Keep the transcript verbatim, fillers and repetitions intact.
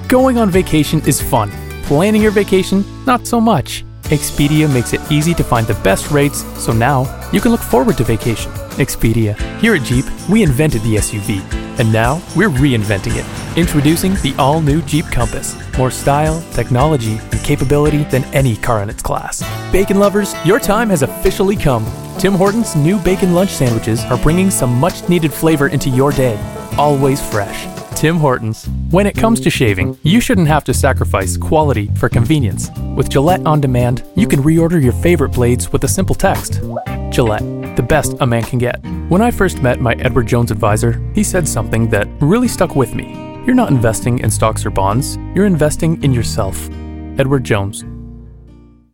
Going on vacation is fun. Planning your vacation, not so much. Expedia makes it easy to find the best rates, so now you can look forward to vacation. Expedia. Here at Jeep, we invented the S U V, and now we're reinventing it. Introducing the all-new Jeep Compass. More style, technology, and capability than any car in its class. Bacon lovers, your time has officially come. Tim Hortons' new bacon lunch sandwiches are bringing some much-needed flavor into your day. Always fresh. Tim Hortons. When it comes to shaving, you shouldn't have to sacrifice quality for convenience. With Gillette On Demand, you can reorder your favorite blades with a simple text. Gillette, the best a man can get. When I first met my Edward Jones advisor, he said something that really stuck with me. You're not investing in stocks or bonds, you're investing in yourself. Edward Jones.